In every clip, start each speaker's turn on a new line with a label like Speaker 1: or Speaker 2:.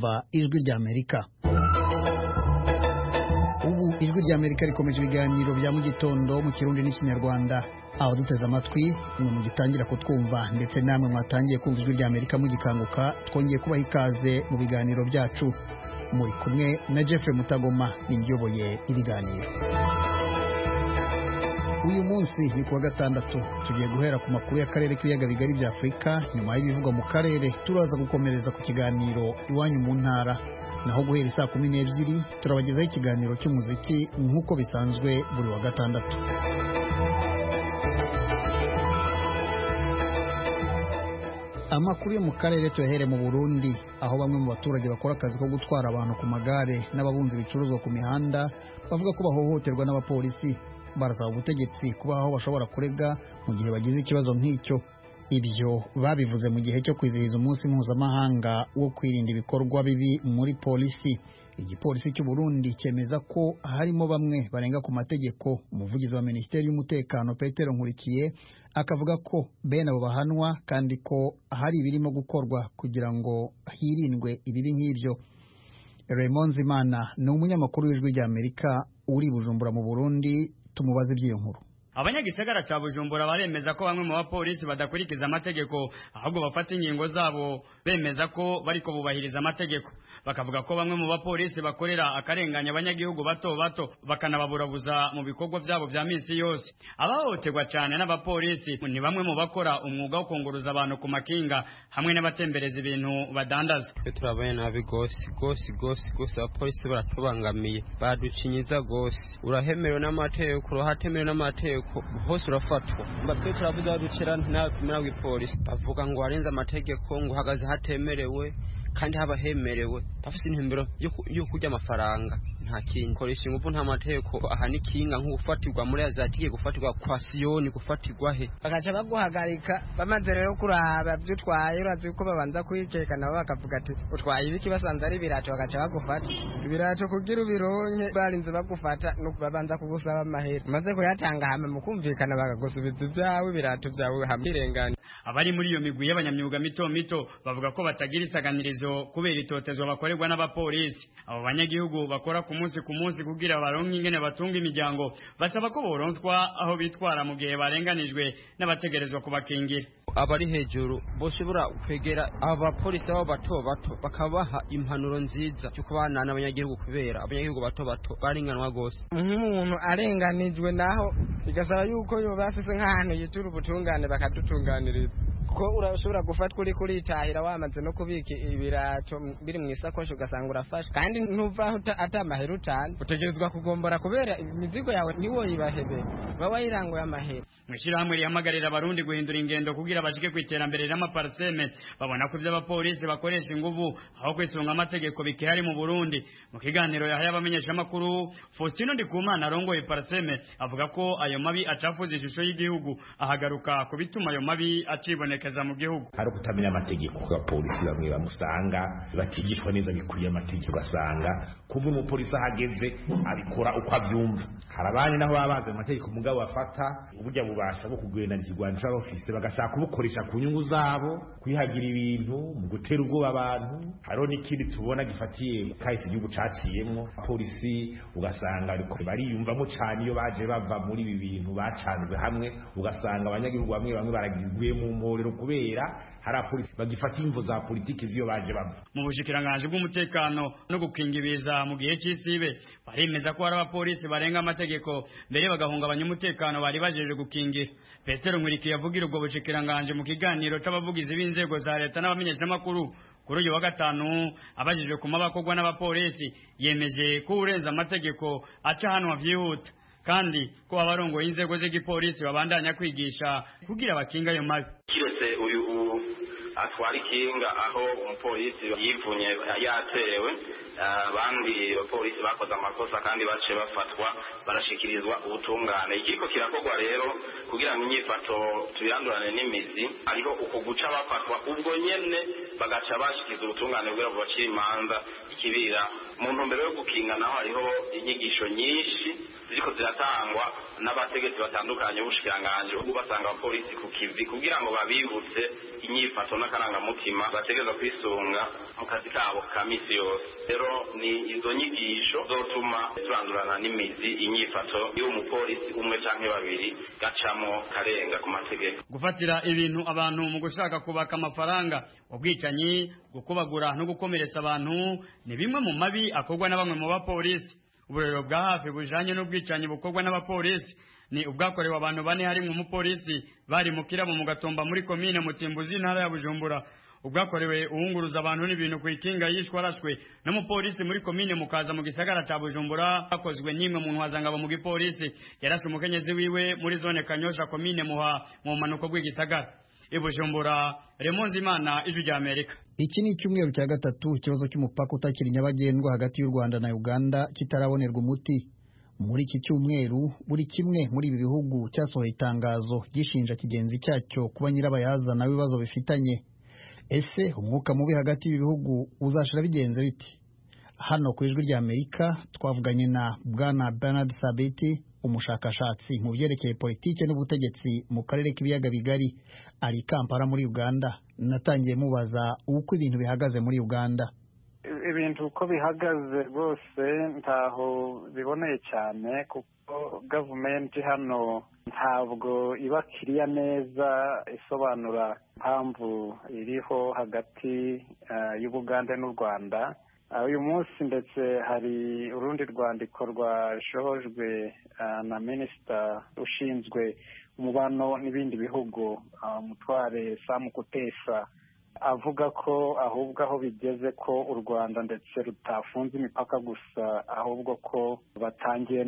Speaker 1: kumva ijwi ry'Amerika. Ubu ijwi ry'Amerika rikomeje ibiganiro bya mu gitondo mu Kirundi n'Ikinyarwanda. Aho duteze amatwi mwe mugitangira kutwumva ndetse namwe mwatangiye kumva ijwi ry'Amerika mugikanguka, twongeye kubaha ikaze mu biganiro byacu. Muri kumwe na Jeffrey Mutagoma n'inyoboye ibiganiro. Uyu munsi ni kuwa gatandatu, tugiye guhera ku makuru y'akarere k'ibiyaga bigari bya Afurika. Nyuma y'ibivugwa mu karere turaza gukomereza ku kiganiro iwanyu mu ntara, naho guhera saa 12 turabagezaho ikiganiro cy'umuziki nk'uko bisanzwe buri wa gatandatu. Amakuru yo mu karere tuyahere mu Burundi, aho bamwe mu baturage bakora akazi ko gutwara abantu ku magare n'ababunzi bicuruzwa ku mihanda bavuga ko bahohoterwa n'abapolisi. Barasaba ubutegetsi kuba aho bashobora kurega mu gihe bagize ikibazo nk'icyo. Ibyo babivuze mu gihe cyo kwizihiza umunsi mpuzamahanga wo kwirinda ibikorwa bibi muri polisi. Igipolisi cy'u Burundi cyemeza ko harimo bamwe barenga ku mategeko. Umuvugizi wa Minisiteri y'Umutekano Petero Nkurikiye akavuga ko bene abo bahanwa kandi ko hari ibirimo gukorwa kugira ngo hirindwe ibibi nk'ibyo. Raymond Zimana ni umunyamakuru w'ijwi ry'Amerika uri Bujumbura mu Burundi. Tumubaze by'iyo nkuru.
Speaker 2: Abanyagisagara ca Bujumbura baremeza ko bamwe mu bapolisi badakurikiza amategeko, ahubwo bafata ingingo zabo bemeza ko bariko bubahiriza amategeko. Bakavuga ko bamwe mu bapolisi bakorera akarenganya abanyagihugu bato bato bakanababurabuza mu bikorwa byabo bya misi yose. Abahohoterwa cyane n'abapolisi ni bamwe mu bakora umwuga wo kunguruza abantu ku makinga hamwe n'abatembereza ibintu badandaza.
Speaker 3: Turabaye nabi gose abapolisi baratubangamiye, baducinyiza gose. Urahemerewe n'amategeko, urahatemerewe n'amategeko, hose urafatwa. Mbapfe turavuze baducira ntakumira w'ipolisi, bavuga ngo warenze amategeko, ngo uhagaze hatemerewe kandi haba hemerewe. Bafise intumbero yo kurya amafaranga, nta kintu. Koresha ingufu nta mategeko, aha ni kinga nk'ugufatirwa muri azatike, gufatirwa kwa Siyoni, gufatirwa he.
Speaker 4: Bagaca baguhagarika, bamaze rero kuraba byutwaye, urazi uko babanza kwikeka nabo bakavuga ati utwaye ibiki, basanze ari birato bagaca bagufata. Ibirato kugira ubironke barinze bagufata no babanza kugusaba amahera. Maze kuyatanga hama mukumvikana bakagusubiza ibyawe, ibirato byawe hamirengana.
Speaker 2: Abari muri iyo migwi y'abanyamyuga mito mito bavuga ko batagira isaganirizo kubera itotezo bakorerwa n'abapolisi. Abo banyagihugu bakora ku munsi kugira baronke ingene batunga imiryango, basaba ko boronswa aho bitwara mu gihe barenganijwe n'abategerezwa kubakingira.
Speaker 3: Abari hejuru boshobora kwegera abapolisi abo bato bato bakabaha impanuro nziza cyo kubana n'abanyagihugu, kubera abanyagihugu bato bato baringanwa gose.
Speaker 4: Umuntu arenganijwe naho bigasaba yuko yoba afise nk'ahantu yitura ubutungane bakadutunganiriza, ko urashobora gufatwa uri kuritahira wamaze no kubika ibirato biri mu isakoshi ugasanga urafashe, kandi ntuvaho atamahera utana, utegerezwa kugombora kubera imizigo yawe niwo yibahebe baba yirango y'amahera.
Speaker 2: Mwishirahamwe rihamagarira abarundi guhindura ingendo kugira bashike kwiterambere n'amaparseme, babona ko by'abapolisi bakoresha inguvu aho kwisunga amategeko bikihari mu Burundi. Mu kiganiro yahaye abamenyesha makuru, Faustino Ndikumana arongoye parseme avuga ko ayo mabi acafuza ishusho y'igihugu, ahagaruka ku bituma ayo mabi acibonekeza mu gihugu.
Speaker 5: Hari kutamenya amategeko kwa polisi, bamwe bamusanga batigishwa neza bikuriye amategeko, basanga kumwe mu polisi ahageze abikora uko avyumva. Harabanye naho babaze amategeko mugabo bafata uburyo bubasha bwo kugwenda n'ikigwanisha office bagashaka kubukoresha ku nyungu zabo, kwihagira ibintu mu gutera ubwoba abantu. Haro n'ikindi tubona gifatiye kahise igihugu caciyemwo, polisi ugasanga ariko bariyumvamo cyane iyo baje bava muri ibi bintu bacanzwe hamwe, ugasanga abanyagihugu bamwe baragizwe mu mporero kubera hari apolisi bagifata imvo za politiki ziyo baje bava.
Speaker 2: Mu bushikiranganje bw'umutekano no gukinga ibiza mu gihe cy'isibe baremeza ko hari abapolisi barenga amategeko mbere bagahungabanya umutekano bari bajeje gukingira. Petero Nkurikiye yavugira ubwo bushikiranganje mu kiganiro c'abavugizi b'inzego za leta n'abamenyesha makuru kuri uyu wa gatanu. Abajijwe ku mabakogwa n'abapolisi yemeje ko urenza amategeko aca hano vyihuta, kandi ko abarongoye inzego z'igipolisi babandanya kwigisha kugira bakinga ayo mabi.
Speaker 6: Kiretse uyu atwara ikinga aho umupolisi yivunye yatewe, abandi abapolisi bakoze amakosa kandi bace bafatwa barashikirizwa ubutungane. Ikiko kirakorwa rero kugira ngo inyifato tuyandurane n'imizi, ariho uko guca bafatwa ubwo nyene bagaca bashikiza ubutungane kugira ngo bacire imanza ikibira mu ntumbero yo gukinga naho hariho inyigisho nyinshi ziriko ziratangwa n'abategetsi batandukanye b'ubushikiranganji ubu basanga abapolisi ku kivi kugira ngo babibutse inyifato n'akarangamutima bategereza kwisunga mu kazi kabo ka misi yose. Rero ni izo nyigisho zotuma turandurana n'imizi inyifato y'umupolisi umwe canke babiri gacamo karenga ku mategeko.
Speaker 2: Gufatira ibintu abantu mu gushaka kubaka amafaranga, ubwicanyi, gukubagura no gukomeretsa abantu ni bimwe mu mabi akorwa na bamwe mu bapolisi. Uburero bwa hafi bujanye n'ubwicanyi bukorwa n'abapolisi ni ubwakorewe abantu bane harimwo umupolisi bari mu Kirabo mu Gatumba muri komine Mutimbuzi ntara ya Bujumbura. Ubwakorewe uwunguruza abantu n'ibintu ku ikinga yishwe arashwe n'umupolisi muri komine Mukaza mu gisagara ca Bujumbura. Akozwe n'imwe mu ntwazangabo mu gipolisi yarashe umukenyezi wiwe muri zone Kanyosha komine Muha mu manuko bw'igisagara. Bujumbura, Remonzi Imana, Ijwi rya Amerika.
Speaker 1: Iki ni icyumweru cya gatatu ikibazo cy'umupaka utakiri nyabagendwa hagati y'u Rwanda na Uganda kitarabonerwa umuti. Muri iki cyumweru buri kimwe muri ibi bihugu cyasohoye itangazo gishinja kigenzi cyacyo kuba nyirabayazana w'ibibazo bifitanye. Ese umwuka mubi hagati y'ibihugu uzashira bigenze biti? Hano ku Ijwi rya Amerika twavuganye na Bwana Bernard Sabiti, umushakashatsi mu byerekeye politike n'ubutegetsi mu karere k'ibiyaga bigari, ari Kampala muri Uganda. Natangiye mubaza uko ibintu bihagaze muri Uganda.
Speaker 7: Ibintu uko bihagaze rwose ntaho biboneye cyane kuko gavumenti hano ntabwo iba kiriya neza isobanura impamvu iriho hagati y'Ubuganda n'u Rwanda. Uyu munsi ndetse hari urundi rwandiko rwashohojwe na minisita ushinzwe umubano n'ibindi bihugu Mutware Sam Kutesa, avuga ko ahubwo aho bigeze ko u Rwanda ndetse rutafunze imipaka gusa ahubwo ko batangiye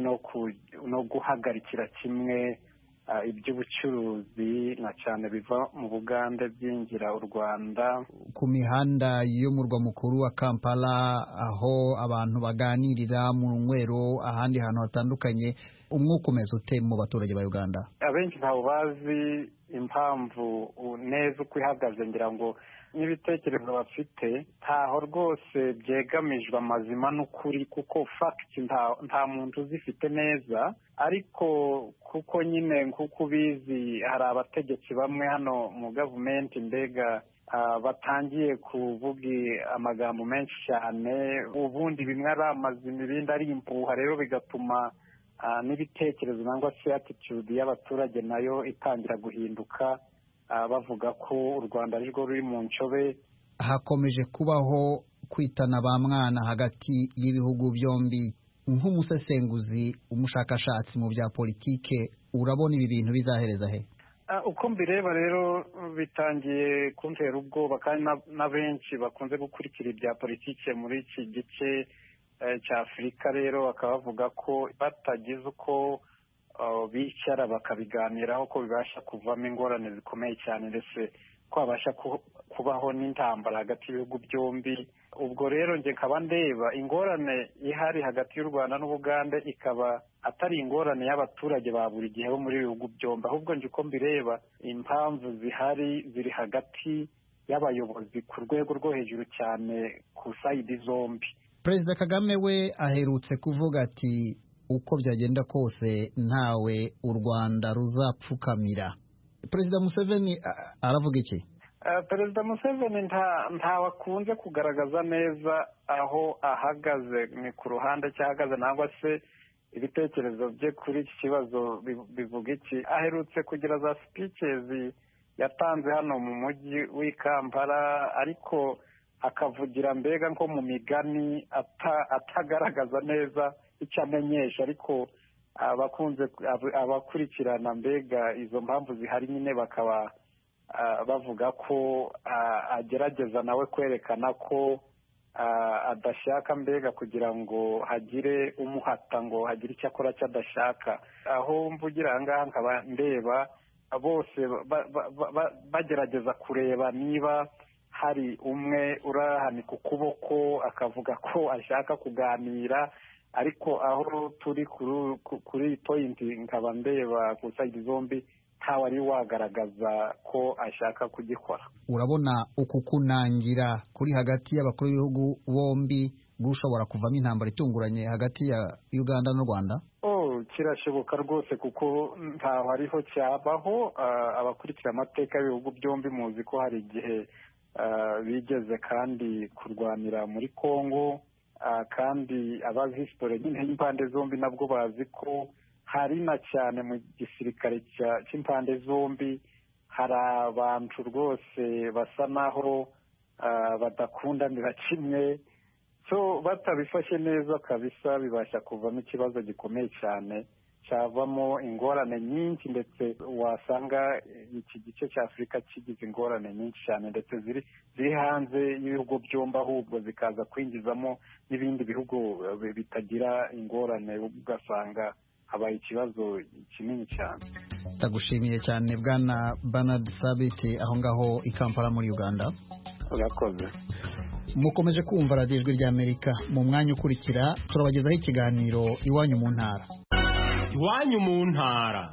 Speaker 7: no guhagarikira kimwe iby'ubucuruzi na cyane biva mu Buganda byinjira u Rwanda.
Speaker 1: Ku mihanda y'umurwa mukuru wa Kampala aho abantu baganirira mu nwero ahandi hantu hatandukanye, umwuka umeze ute mu baturage ba Uganda?
Speaker 7: Abenshi ntaho bazi impamvu neza uko ihagaze, ngira ngo n'ibitekerezo bafite ntaho rwose byegamijwe amazima n'ukuri kuko fact nta muntu uzifite neza, ariko kuko nyine nk'uko ubizi hari abategetsi bamwe hano mu gavumenti mbega batangiye kuvuga amagambo menshi cyane, ubundi bimwe ari amazima ibindi ari impuha, rero bigatuma n'ibitekerezo nangwa se attitude y'abaturage nayo itangira guhinduka, bavuga ko u Rwanda ari rwo ruri mu ncobe.
Speaker 1: Hakomeje kubaho kwitana ba mwana hagati y'ibihugu byombi. Nk'umusesenguzi, umushakashatsi mu bya politike, urabona ibi bintu bizahereza he?
Speaker 7: Uko mbireba rero bitangiye kuntera ubwoba, kandi na benshi bakunze gukurikira ibya politike muri iki gice cya Afurika rero bakaba bavuga ko batagize uko bicara bakabiganiraho ko bibasha kuvamo ingorane zikomeye cyane, ndetse ko habasha kubaho n'intambara hagati y'ibihugu byombi. Ubwo rero njye nkaba ndeba ingorane ihari hagati y'u Rwanda n'Ubuganda ikaba atari ingorane y'abaturage ba buri gihe bo muri ibihugu byombi, ahubwo njye uko mbireba impamvu ziri hagati y'abayobozi ku rwego rwo hejuru cyane ku sayidi zombi.
Speaker 1: Perezida Kagame we aherutse kuvuga ati uko byagenda kose ntawe u Rwanda ruzapfukamira. Perezida Museveni aravuga iki?
Speaker 7: Perezida Museveni ntawe akunze kugaragaza neza aho ahagaze, ni ku ruhande cyahagaze nangwa se ibitekerezo bye kuri iki kibazo bivuga iki. Aherutse kugira za speeches yatanze hano mu mujyi w'i Kampala, ariko akavugira mbega nko mu migani atagaragaza neza icyo amenyesha, ariko abakurikirana mbega izo mpamvu zihari nyine bakaba bavuga ko agerageza nawe kwerekana ko adashaka mbega kugira ngo hagire umuhata ngo hagire icyo akora cyo adashaka. Aho mvugira aha ngaha nkaba ndeba bose bagerageza kureba niba hari umwe urahanika ukuboko akavuga ko ashaka kuganira, ariko aho turi kuri iyi pointi nkaba ndeba ku sayidi zombi ntawe ari wagaragaza ko ashaka kugikora.
Speaker 1: Urabona uku kunangira kuri hagati y'abakuru b'ibihugu bombi gushobora kuvamo intambara itunguranye hagati ya Uganda n'u Rwanda?
Speaker 7: Kirashoboka rwose kuko ntaho ariho cyabaho. Abakurikira amateka y'ibihugu byombi muzi ko hari igihe bigeze kandi kurwanira muri Kongo, kandi abazi histoire nyine y'impande zombi nabwo bazi ko hari na cyane mu gisirikare cy'impande zombi hari abantu rwose basa naho badakundanira kimwe, so batabifashe neza kabisa bibasha kuvamo ikibazo gikomeye cyane, cyavamo ingorane nyinshi, ndetse wasanga iki gice cya Afurika kigize ingorane nyinshi cyane, ndetse ziri hanze y'ibihugu byombi, ahubwo zikaza kwinjizamo n'ibindi bihugu bitagira ingorane, ugasanga habaye ikibazo kinini cyane.
Speaker 1: Ndagushimiye cyane Bwana Bernard Sabiti aho ngaho i Kampala muri Uganda.
Speaker 7: Urakoze.
Speaker 1: Mukomeje kumva radiyo Ijwi ry'Amerika. Mu mwanya ukurikira turabagezaho ikiganiro Iwanyu mu Ntara.
Speaker 8: Iwanyu mu Ntara.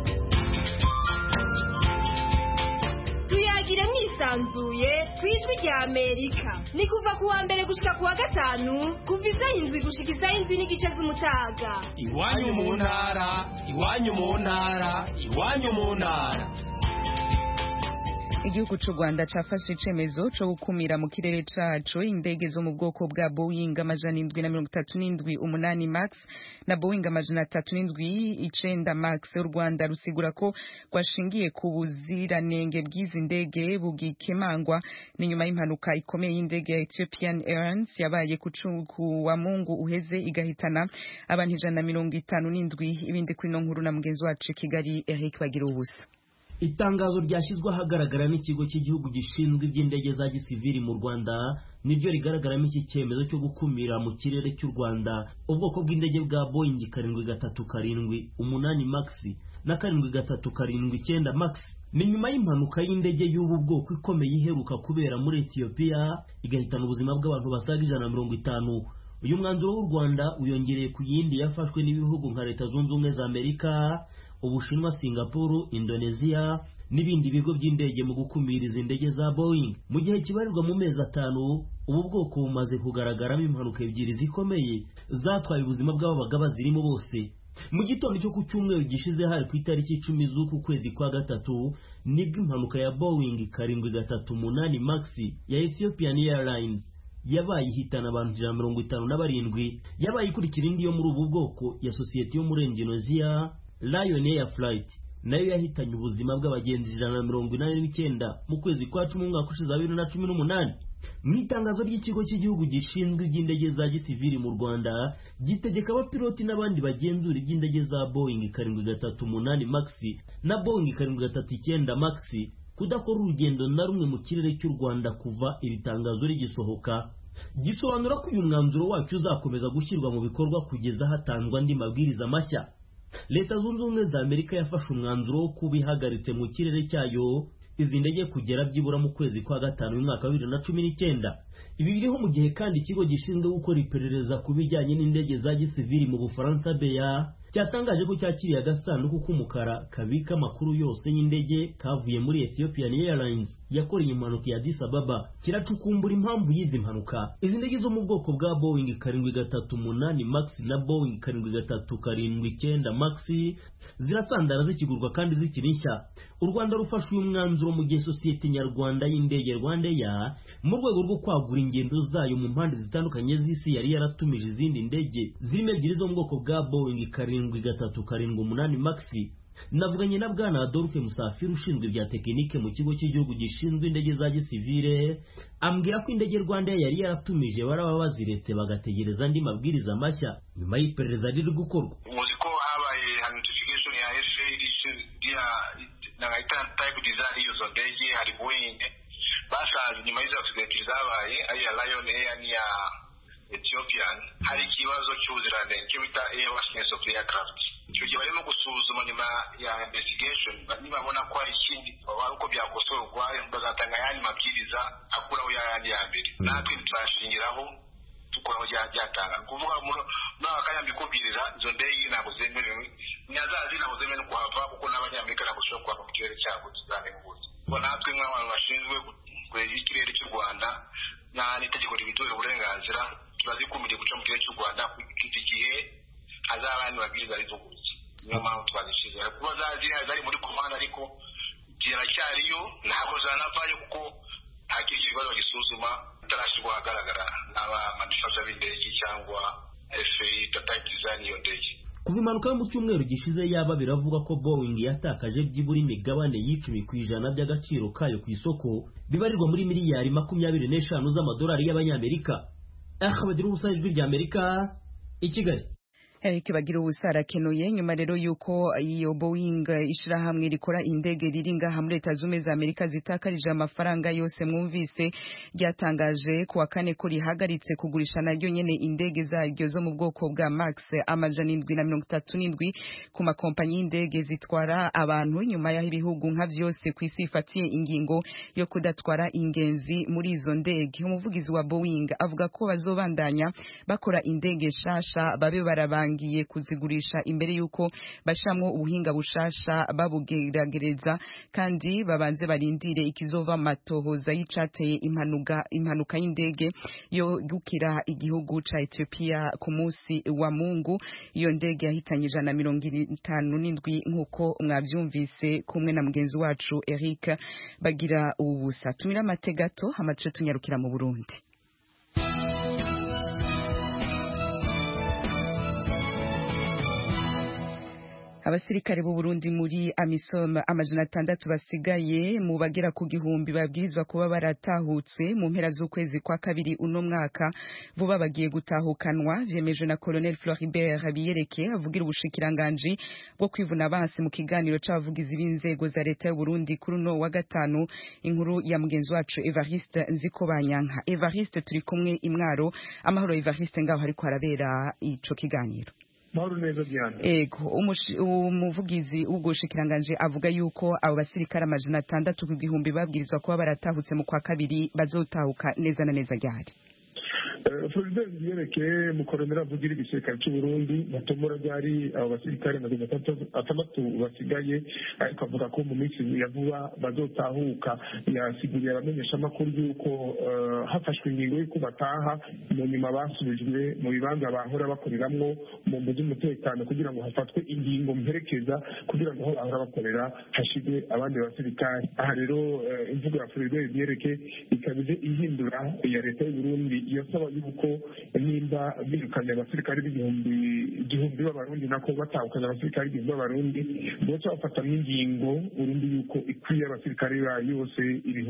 Speaker 9: Tuyagire mwisanzuye ku Ijwi ry'Amerika. Ni kuva ku wa mbere gushika ku wa gatanu, kuva isaha 7 gushika isaha 7 n'igice z'umutaga.
Speaker 8: Iwanyu mu Ntara, Iwanyu mu Ntara, Iwanyu mu Ntara.
Speaker 10: Igihugu cy'u Rwanda cyafashe icemezo cyo gukumira mu kirere cacu indege zo mu bwoko bwa Boeing 737-8 Max na Boeing 379 Max. U Rwanda rusigura ko rwashingiye ku buziranenge bw'izi ndege bugikemangwa ni nyuma y'impanuka ikomeye y'indege ya Ethiopian Airlines yabaye ku wa Mungu uheze igahitana abantu 157. Ibindi kuri no nkuru na mugenzi wacu Kigali Eric Bagira ubusa.
Speaker 11: Itangazo ryashyizwe ahagaragara n'ikigo cy'igihugu gishinzwe iby'indege za gisivili mu Rwanda nibyo rigaragaramo iki cyemezo cyo gukumira mu kirere cy'u Rwanda ubwoko bw'indege bwa Boeing 737-8 Max na 737-9 Max. Ni nyuma y'impanuka y'indege y'ubu bwoko ikomeye iheruka kubera muri Ethiopia igahitana ubuzima bw'abantu basaga 150. Uyu mwanzuro w'u Rwanda uyongereye ku yindi yafashwe n'ibihugu nka Leta Zunze Ubumwe za Amerika, Ubushinwa, Singapore, Indonesia n'ibindi bigo by'indege mu gukumira izi ndege za Boeing. Mu gihe kibarirwa mu mezi 5 ubu bwoko bumaze kugaragaramo impanuka ebyiri zikomeye zatwaye ubuzima bw'ababaga bazirimo bose. Mu gitondo cyo ku cyumweru gishize hari ku itariki 10 z'uku kwezi kwa gatatu nibwo impanuka ya Boeing 737-8 Max ya Ethiopian Airlines yabaye ihitana abantu 157, yabaye ikurikira indi yo muri ubu bwoko ya sosiyete yo muri Indonesia Lion Air Flight nayo yahitanye ubuzima bw'abagenzi 189 mu kwezi kwa 10 mwaka ushize 2018. Mu itangazo ry'ikigo cy'igihugu gishinzwe iby'indege za gisivili mu Rwanda gitegeka abapiloti n'abandi bagenzura iby'indege za Boeing 737-8 Max na Boeing 737-9 Max kudakora urugendo na rumwe mu kirere cy'u Rwanda kuva iri tangazo rigisohoka. Gisobanura ko uyu mwanzuro wacu uzakomeza gushyirwa mu bikorwa kugeza hatanzwe andi mabwiriza mashya. Leta Zunze Ubumwe za Amerika yafashe umwanzuro wo kubihagaritse mu kirere cyayo izi ndege kugera byibura mu kwezi kwa gatanu mwaka wa 2019. Ibi biriho mu gihe kandi ikigo gishinzwe gukora iperereza ku bijyanye n'indege za gisivili mu Bufaransa BA cyatangaje ko cyakiriye agasanduku k'umukara kabika amakuru yose y'indege kavuye muri Ethiopian Airlines yakoreye impanuka ya Addis Ababa, kiracukumbura impamvu y'izi mpanuka. Izi ndege zo mu bwoko bwa Boeing 737-8 Max na Boeing 737-9 Max zirasandara zikigurwa kandi zikiri nshya. U Rwanda rufashe uyu mwanzuro mu gihe sosiyete nyarwanda y'indege RwandAir mu rwego rwo kwagura ingendo zayo mu mpande zitandukanye z'isi yari yaratumije izindi ndege zirimo ebyiri zo mu bwoko bwa Boeing 737-8 Max. Navuganye na Bwana Adolphe Musafiri ushinzwe ibya tekinike mu kigo cy'igihugu gishinzwe indege za gisivile, ambwira ko indege RwandAir yari yaratumije baraba baziretse bagategereza andi mabwiriza mashya nyuma y'iperereza riri gukorwa.
Speaker 6: Muziko habaye notification ya FAA ya na type design y'izo ndege hari Boeing basaza nyuma y'izo accident zabaye ari ya Lion Air ni ya Ethiopian hari ikibazo cy'ubuziranenge bita airworthiness of the aircraft. Icyo gihe barimo gusuzuma nyuma ya investigation nibabona ko hari ikindi uko byakosorwa bazatanga yandi mabwiriza akuraho yandi ya mbere. Natwe twashingiraho tukora byatanga kuvuga muri akanya mbikubwirira izo ndege ntabwo zemerewe nyazazi ntabwo zemerewe kuhava kuko n'abanyamerika ntabwo bashobora kuhava mu kirere cyabo tuzane n'ubuzi. Bo natwe nk'abantu bashinzwe kwegera ikirere cy'u Rwanda n'itegeko ribiduha uburenganzira
Speaker 12: bazikumiriye guca mu kirere cy'u Rwanda iki gihe hazaba abandi babwiriza arizo gutya niyo mpamvu twazishize kuba zari muri komanda ariko ziracyariyo ntabwo zanavayo kuko nta kindi kibazo gisuzuma bitarashyirwa ahagaragara n'abamanufacture b'indege cyangwa FAA data design iyo ndege.
Speaker 11: Kuva impanuka yo mu cyumweru gishize yaba biravuga ko Boeing yatakaje byibura imigabane y'10% by'agaciro kayo ku isoko bibarirwa muri miliyari 25 z'amadolari y'abanyamerika. Bagira ubusa ijwi ry'Amerika i Kigali.
Speaker 10: Eric Bagira ubusa arakenuye nyuma rero yuko iyo Boeing ishirahamwe rikora indege riringa hamwe Leta Zunze za Amerika zitakarije amafaranga yose mwumvise ryatangaje kuwa kane ko rihagaritse kugurisha naryo nyene indege zaryo zo mu bwoko bwa Max 737 ku makompanyi y'indege zitwara abantu nyuma y'aho ibihugu nka vyose ku isi ifatiye ingingo yo kudatwara ingenzi muri izo ndege. Umuvugizi wa Boeing avuga ko bazobandanya bakora indege shasha babe barabangiye kuzigurisha imbere yuko bashamwo ubuhinga bushasha babugeragereza kandi babanze barindire ikizova matohoza y'icateye impanuka y'indege yo gukira igihugu ca Ethiopia ku munsi wa Mungu. Iyo ndege yahitanye 157 nkuko mwavyumvise kumwe na mugenzi wacu Eric Bagira ubusa. Tumira amategato amace tunyarukira mu Burundi. Abasirikare b'u Burundi muri AMISOM 600 basigaye mu bagera ku gihumbi babwirizwa kuba baratahutse mu mpera z'ukwezi kwa kabiri uno mwaka vuba bagiye gutahukanwa vyemejwe na Colonel Floribert Biyereke avugira ubushikiranganje bwo kwivuna abansi mu kiganiro c'abavugizi b'inzego za leta y'u Burundi kuri no wa gatanu. Inkuru ya mugenzi wacu Evariste Nzikobanyanka. Evariste turi kumwe imwaro. Amahoro Evariste ngaho hariko harabera ico kiganiro. Ego umuvugizi w'ugushikiranganje avuga yuko abo basirikare 600 ku gihumbi babwirizwa kuba baratahutse mu kwa kabiri bazotahuka neza na neza ryari.
Speaker 13: Floribert Biyereke mukoronera avugira igisirikare cy'u Burundi batomora byari abo basirikare 600 basigaye ariko avuga ko mu minsi ya vuba bazotahuka. Yasiguriye abamenyesha makuru yuko hafashwe ingingo yo kubataha mu nyuma basubijwe mu bibanza bahora bakoreramwo mu mbuzi umutekano kugira ngo hafatwe ingingo mperekeza kugira ngo bahora bakorera hashigwe abandi basirikare. Aha rero imvugo ya Floribert Biyereke ikabize ihindura ya leta y'u Burundi yasaba yuko nimba birukanye abasirikare igihumbi b'abarundi nako batahukanye abasirikare igihumbi b'abarundi bose bafata n'ingingo Burundi yuko ikwiye abasirikare yose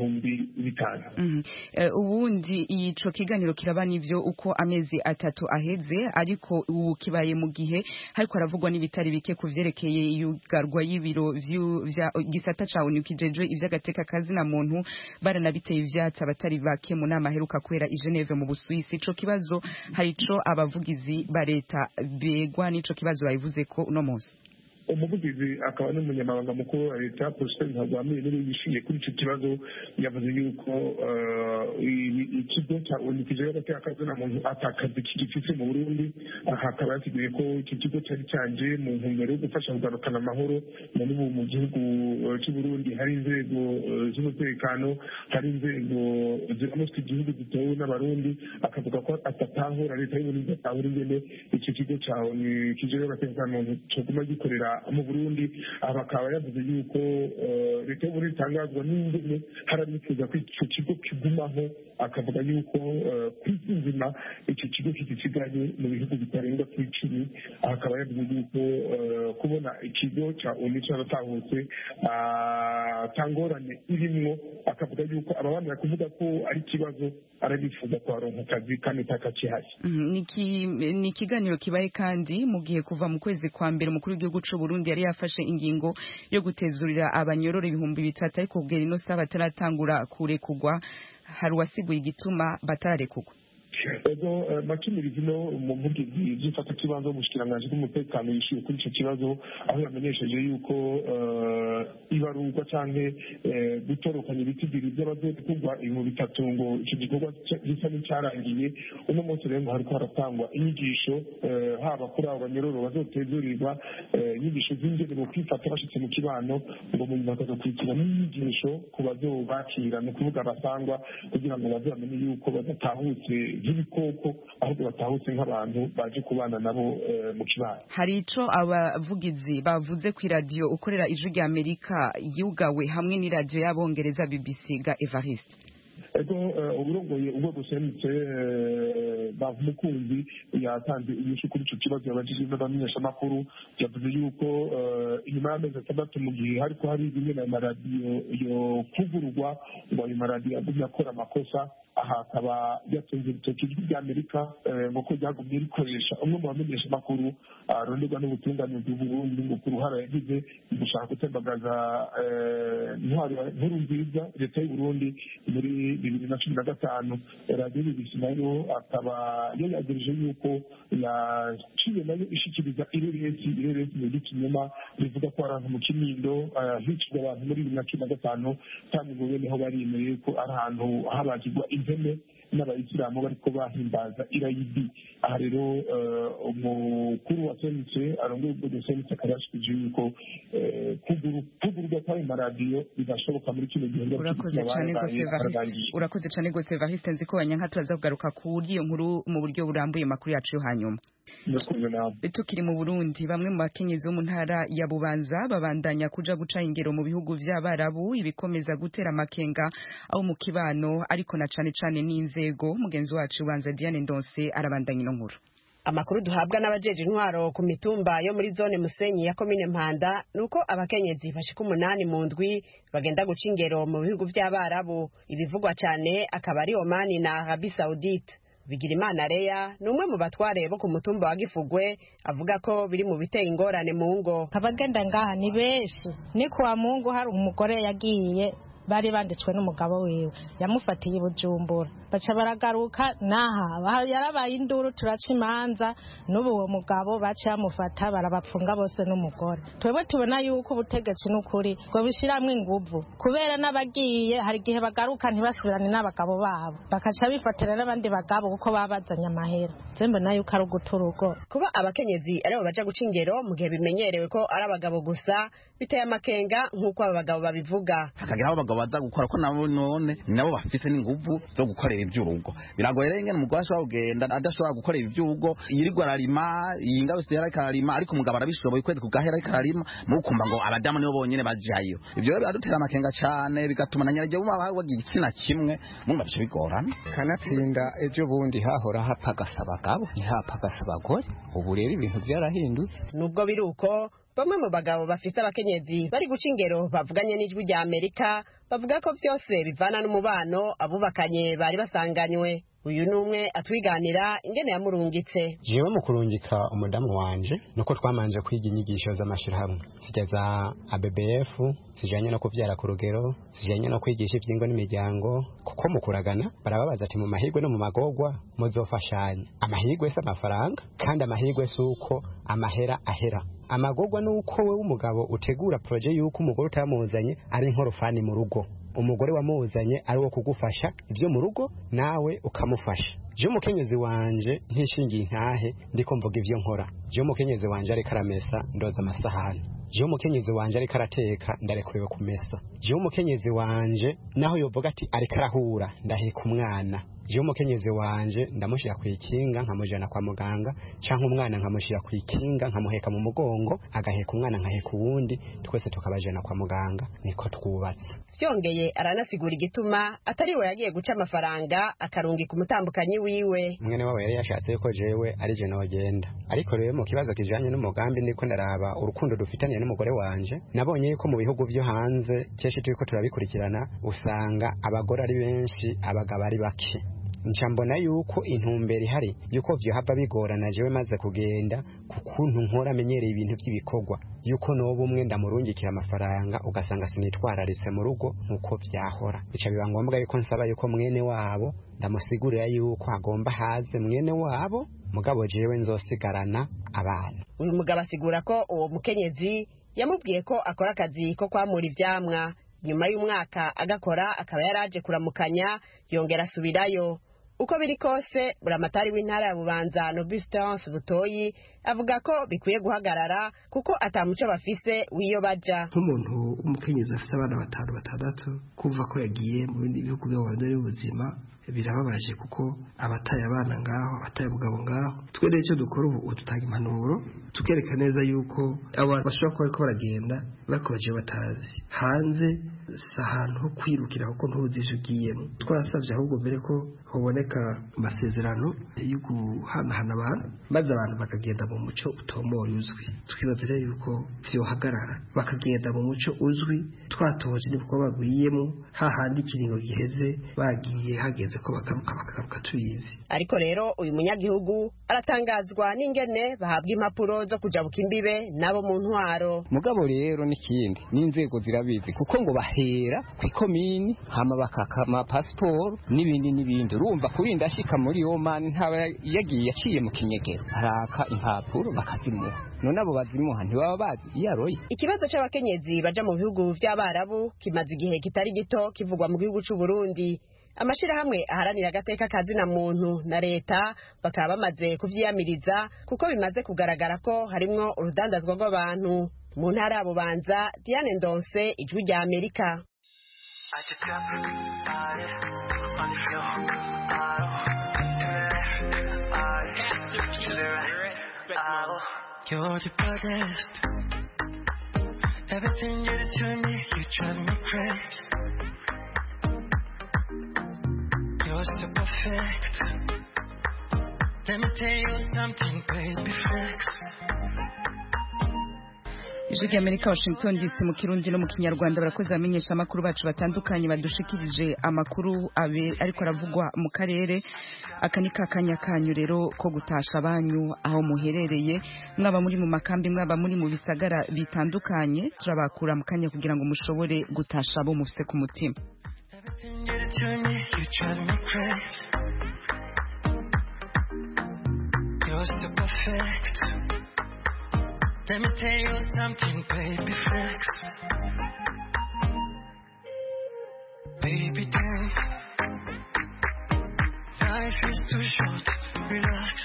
Speaker 13: 5,000.
Speaker 10: Ubundi ico kiganiro kiraba nivyo uko amezi 3 aheze ariko ubu kibaye mu gihe hariko haravugwa n'ibitari bike kuvyerekeye yugarwa y'ibiro vya gisata ca ONU kijeje ivy'agateka kazi na muntu baranabiteye ivyatsi abatari bake mu nama heruka kwera i Geneve mu Busuwisi. Ico kibazo harico abavugizi ba leta begwa n'ico kibazo bayivuze ko uno munsi.
Speaker 13: Umuvugizi akaba n'umunyamabanga mukuru wa leta Prosper Ntagwamire niwe yishiye kuri icyo kibazo yavuze yuko ikigo cya ONU kijeje agateka kazi na muntu atakazi kigifise mu Burundi. Hakaba yasiguye ko iki kigo cyari canje mu ntumbero yo gufasha kugarukana amahoro mu gihugu cy'u Burundi. Hari inzego z'umutekano, hari inzego ziramutse igihugu zitewe n'abarundi. Akavuga ko atatahura leta y'u Burundi atahura ingene iki kigo cya ONU kijeje agateka kazi na muntu cyoguma gikorera mu Burundi. Abakaba yavuze yuko leta y'u Burundi itangazwa n'ingene haranifuza ko icyo kigo kigumaho. Akavuga yuko kw'isi nzima icyo kigo kigisigaye mu bihugu bitarenga ku 10. Akaba yavuze yuko kubona ikigo cya ONU cyaratahutse tangorane irimwo. Akavuga yuko ababana kuvuga ko ari ikibazo arabifuza kwaronka akazi kandi takakihari.
Speaker 10: Ni ikiganiro kibaye kandi mu gihe kuva mu kwezi kwa mbere umukuru w'igihugu cy'u Burundi yari yafashe ingingo yo gutezurira abanyororo 3,000 ariko kubwira ino saba bataratangura kurekugwa. Hari wasiguye igituma batararekugwa.
Speaker 13: Ego makimirizi no umuvugizi zifata kibanzo mushikiranganje bw'umutekano yishiye kuri icyo kibazo aho yamenyesheje yuko ibarurwa canke gutorokanya ibitigiri by'abazokugwa 3,000 ngo icyo gikorwa gisa n'icyarangiye. Uno munsi rero hariko haratangwa inyigisho haba kuri abo banyororo bazotezurirwa inyigisho z'ingene bo kwifata bashitse mu kibano ngo mu nyuma bakazokurikira n'inyigisho ku bazobakira no kuvuga abasangwa kugira ngo bazamenye yuko badatahutse nk'ibikoko ahubwo batahutse nk'abantu baje kubana nabo mu kibano.
Speaker 10: Hari ico abavugizi bavuze ku radio ukorera Ijwi rya Amerika yugawe hamwe n'iradio y'abongereza BBC ga Evariste.
Speaker 13: Ego uburongoye urwego rusemitse Bavumukunzi yatanze inyishu kuri ico kibazo yabajije n'abamenyeshamakuru, yavuze yuko inyuma y'amezi 6 mu gihe hariko hari bimwe na maradiyo yo kuvurwa ngo ayo maradiyo agumye akora amakosa, aha akaba yatunze urutoki Ijwi rya Amerika nk'uko ryagumye rikoresha umwe mu bamenyeshamakuru aronderwa n'ubutungane bw'Uburundi ngo ku ruhara yagize gushaka gutembagaza nkuru nziza leta y'u Burundi muri 2015. radiyo BBC nayo akaba yayagirije yuko yaciye nayo ishikiriza ireresi mu gikinyoma bivuga ko arantu mu Kinindo hicirwa abantu muri 2015 kandi ngo beneho barimeye ko ari ahantu habagirwa impene n'abayisilamu bariko bahimbaza irayidi. Aha rero umukuru wa senitse arongoye urwego senitse akaba yashikije yuko kugurwa kw'ayo maradiyo bidashoboka muri kino gihe.
Speaker 10: Urakoze cane gose Evariste, nzi ko wanyanka turaza kugaruka kuri iyo nkuru mu buryo burambuye makuru yacu yo hanyuma. Tukiri mu Burundi, bamwe mu bakenyezi bo mu ntara ya Bubanza babandanya kuja guca ingero mu bihugu vy'Abarabu, ibikomeza gutera amakenga aho mu kibano ariko na cane cane n'inzego. Mugenzi wacu Bubanza Diane Ndonse arabandanya ino nkuru.
Speaker 14: Amakuru duhabwa n'abajeje intwaro ku mitumba yo muri zone Musenyi ya komine Mpanda nuko abakenyezi bashika 8 mu ndwi bagenda guca ingero mu bihugu vy'Abarabu. Ibivugwa cyane akaba ari Oman na Arabie Saoudite. Bigirimana Leya numwe mu batware bo ku mutumba wa Gifugwe avuga ko biri mu biteye ingorane mu ngo.
Speaker 15: Abagenda ngaha ni benshi, ni kwa Mungu hari umugore yagiye bari banditswe n'umugabo wiwe yamufatiye Bujumbura, baca baragaruka naha yarabaye induru, turaca imanza n'ubu uwo mugabo baca bamufata barabapfunga bose n'umugore. Twebwe tubona yuko ubutegetsi n'ukuri ngo bishiramwe inguvu, kubera n'abagiye hari gihe bagaruka ntibasubirane n'abagabo babo, bakaca bifatira n'abandi bagabo kuko babazanya amahera. Zembe nayo uko ari uguturugo.
Speaker 14: Kuba abakenyezi aribo baja guca ingero mu gihe bimenyerewe ko ari abagabo gusa biteye amakenga nk'uko aba bagabo babivuga.
Speaker 16: Hakagira abagabo baza gukora ko nabo none nabo bafise n'inguvu zo gukorera ivy'urugo. Biragoye rero ngene umugabo ashobora kugenda adashobora gukorera ivy'urugo, yirirwa ararima, yinga wese yararima, ariko umugabo arabishoboye kwezi kugahera ariko ararima, mukumva ngo abadamu nibo bonyene bajayo. Ivyo rero biradutera amakenga cyane, bigatuma na nyarage bumva bagira igitsina kimwe mumva bice bigorana.
Speaker 17: Kanatsinda ejo bundi hahora hapagasa abagabo ntihapagasa abagore, ubu rero ibintu byarahindutse.
Speaker 14: Nubwo biruko bamwe mu bagabo bafise abakenyezi bari guca ingero bavuganye n'Ijwi rya Amerika bavuga ko byose bivana n'umubano abubakanye bari basanganywe. Uyu numwe atwiganira ingene yamurungitse.
Speaker 17: Jewe mu kurungika umudamu wanje nuko twamanje kwiga inyigisho z'amashirahamwe zigeza ABBF zijanye no kuvyara ku rugero, zijanye no kwigisha ivyingo n'imiryango, kuko mu kuragana barababaza ati mu mahirwe no mu magorwa muzofashanya. Amahirwe se amafaranga kandi amahirwe suko amahera ahera. Amagorwa nuko we umugabo utegura projet yuko umugore utamuzanye ari nkorofani mu rugo, umugore wamuzanye ari wo kugufasha ivyo mu rugo nawe ukamufasha. Je umukenyezi wanje ntishingiye intahe ndiko mvuga ivyo nkora. Je umukenyezi wanje ari karamesa ndoza amasahani. Je umukenyezi wanje ari karateka ndarekureba kumesa. Je umukenyezi wanje naho yovuga ati ari karahura ndaheka umwana. Je umukenyezi wanje ndamushira kwikinga nkamujana kwa muganga, canke umwana nkamushira kwikinga nkamuheka mu mugongo, agaheka umwana nkaheka uwundi, twese tukabajana kwa muganga. Niko twubatse.
Speaker 14: Vyongeye aranasigura igituma atari we yagiye guca amafaranga akarungika umutambukanyi wiwe.
Speaker 17: Mwene wawe yari yashatse ko jewe ari je nogenda, ariko rero mu kibazo kijanye n'umugambi ndiko ndaraba urukundo dufitaniye n'umugore wanje, nabonye yuko mu bihugu byo hanze keshi turiko turabikurikirana usanga abagore ari benshi abagabo ari bake. Ncambona yuko intumbero ihari yuko vyo haba bigorana jewe maze kugenda kukuntu nkora menyereye ibintu by'ibikorwa, yuko nobo umwe ndamurungikira amafaranga ugasanga sinitwararitse mu rugo nkuko vyahora. Bica biba ngombwa yuko nsaba yuko mwene wabo ndamusigurira yuko agomba haze mwene wabo, mugabo jewe nzosigarana abana.
Speaker 14: Uyu mugabo asigura ko uwo mukenyezi yamubwiye ko akora akazi ko kwamura ivyamwa, nyuma y'umwaka agakora akaba yaraje kuramukanya yongera asubirayo. Uko biri kose buramatari w'intara ya Bubanza Nobistance Butoyi avuga ko bikwiye guhagarara kuko atamuco bafise w'iyo baja.
Speaker 18: Nk'umuntu w'umukenyezi afite abana 5-6 kumva ko yagiye mu bindi bihugu byo hanze y'ubuzima birababaje kuko abataye abana ngaho abataye umugabo ngaho. Twere icyo dukora ubu dutanga impanuro tukereka neza yuko abantu bashobora kuba ariko baragenda bakoje batazi hanze sahantu ho kwirukira kuko ntuzi ivyo ugiyemo. Twasavye ahubwo mbere ko hoboneka amasezerano yo guhanahana abantu maze abantu bakagenda mu muco utomoye uzwi. Twibaza rero yuko vyohagarara bakagenda mu muco uzwi twatoje nibwo bagwiyemo hahandi ikiringo giheze bagiye hageze ko bakaruka tuyizi.
Speaker 14: Ariko rero uyu munyagihugu aratangazwa n'ingene bahabwa impapuro zo kujabuka imbibe nabo mu ntwaro.
Speaker 19: Mugabo rero n'ikindi n'inzego zirabizi kuko ngo bahera ku ikomini hama bakakama passport n'ibindi urumva kurinda ashika muri Oman ntaba yagiye yaciye mu kinyegero araka impapuro bakazimuha. None abo bazimuha ntibaba bazi iyaroye.
Speaker 14: Ikibazo c'abakenyezi baja mu bihugu vy'abarabu kimaze igihe kitari gito kivugwa mu gihugu c'u Burundi. Amashirahamwe aharanira agateka kazina muntu na leta bakaba bamaze kuvyiyamiriza kuko bimaze kugaragara ko harimwo urudandazwa rw'abantu. Mu ntara ya Bubanza, Diane Ndonse, Ijwi rya Amerika.
Speaker 20: You're the baddest. Everything you do to me, you drive me crazy. You're so perfect. Let me tell you something, baby, flex.
Speaker 10: Ijwi rya Amerika, Washington DC, mu Kirundi no mu Kinyarwanda. Barakoze bamenyesha amakuru bacu batandukanye badushikirije amakuru ariko aravugwa mu karere. Aka ni kakanya kanyu rero ko gutasha banyu aho muherereye, mwaba muri mu makambi, mwaba muri mu bisagara bitandukanye. Turabakura mu kanya kugira ngo mushobore gutasha abo mufise ku mutima.
Speaker 20: Let me tell you something, baby, flex. Baby, dance. Life is too short, relax.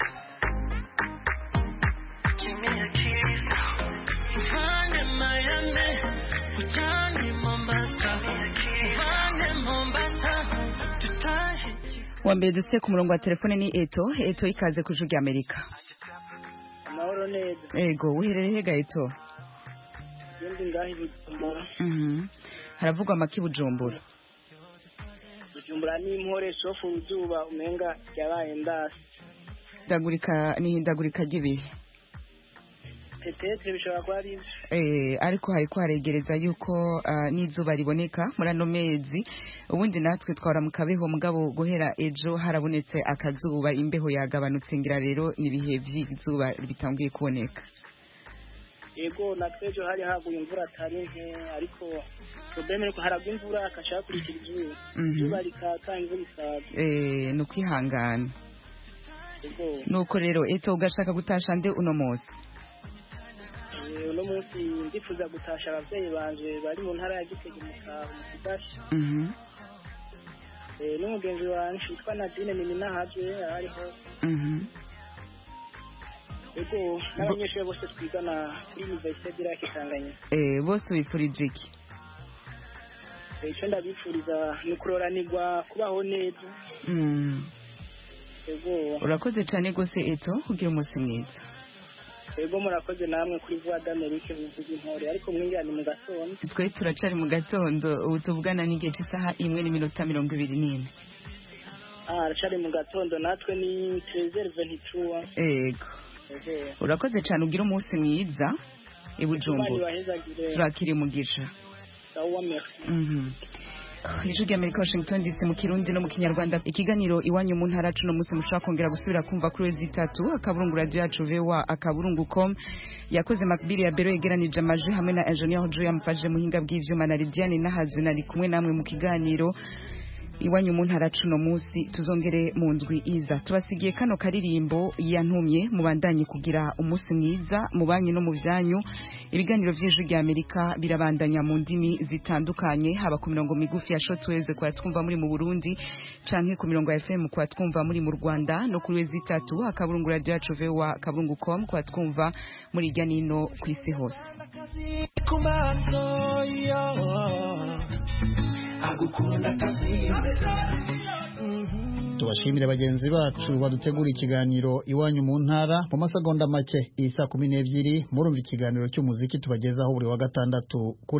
Speaker 20: Give me a kiss now. Find Miami, Ujani, Mombasa. Find Mombasa, Tutahi.
Speaker 10: Wambere dufite ku murongo wa telefone ni Eto ikaze ku Ijwi rya Amerika.
Speaker 21: Mahoro neza.
Speaker 10: Ego, uherereye he Gaeto?
Speaker 21: Ndi ngahi Bujumbura.
Speaker 10: Haravugwa amaki Bujumbura.
Speaker 21: Bujumbura ni impore sofu uzuba umenga yabaye ndasi.
Speaker 10: Ndagurika gibihe.
Speaker 21: Petetre bishobora kuba ari
Speaker 10: ariko hariko haregereza yuko n'izuba riboneka muri ano mezi. Ubundi natwe twara mu kabeho mugabo guhera ejo harabonetse akazuba, imbeho yagabanutse, ngira rero nibihe vy'izuba bitangiye kuboneka.
Speaker 21: Yego natwe ejo hari haguye imvura atari nke, ariko probleme ko haragwa imvura akashaka kurikira izuba. Izuba rikaka imvura isaga.
Speaker 10: No kwihangana.
Speaker 21: Yego.
Speaker 10: Nuko rero Eto ugashaka gutasha nde uno munsi?
Speaker 21: Uno munsi ndifuza gutasha abavyeyi banje bari mu ntara ya Gitega mu Kidashi. N'umugenzi wanje witwa Nadine Mininahaje ariho. Ego n'abanyeshuri bose twigana kuri Université de la Tanganyika.
Speaker 10: Bose wipfurije iki?
Speaker 21: Icyo ndabipfuriza ni kuroranirwa, kubaho neza. Ego.
Speaker 10: Urakoze cyane gose Eto, ugira umunsi mwiza.
Speaker 21: Ego murakoze namwe kuri Voix d'Amerique bivuze intore, ariko mwingana mu gatondo.
Speaker 10: Twe turacari mu gatondo, ubu tuvugana n'igihe cy'isaha 1:24.
Speaker 21: Aracari mu gatondo, natwe ni 13:23.
Speaker 10: Ego. Urakoze cyane, ugira umunsi mwiza i Bujumbura. Turakiri mugisha.
Speaker 21: Sawa, merci.
Speaker 10: Ijwi rya Amerika, Washington DC, mu Kirundi no mu Kinyarwanda. Ikiganiro iwanyu mu ntara cuno munsi mushaka kongera gusubira kumva kuri wezi 3 akaburungu radio yacu VOA akaburungu.com. Yakoze Makbiri ya Bero yegeranije amajwi hamwe na Engineer Joya mfaje muhinga bw'ivyuma na Lidiane Nahazu nari kumwe namwe mu kiganiro. iwanyu mu ntara cuno musi tuzongere mu ndwi iza tubasigiye kano karirimbo yantumye mubandanye kugira umunsi mwiza mubanye no mu byanyu ibiganiro by'ijwi rya Amerika birabandanya mu ndimi zitandukanye haba ku mirongo migufi ya shortwave kwa twumva muri mu Burundi canke ku mirongo ya FM kwa twumva muri mu Rwanda no kuri wezi 3 akaburungu radio yacu vewa kaburungu.com kwa twumva muri irya nino ku isi hose
Speaker 1: tubashimire bagenzi bacu badutegura ikiganiro iwanyu mu ntara mu masegonda make isa 12 murumva ikiganiro cy'umuziki tubagezaho buri wa gatandatu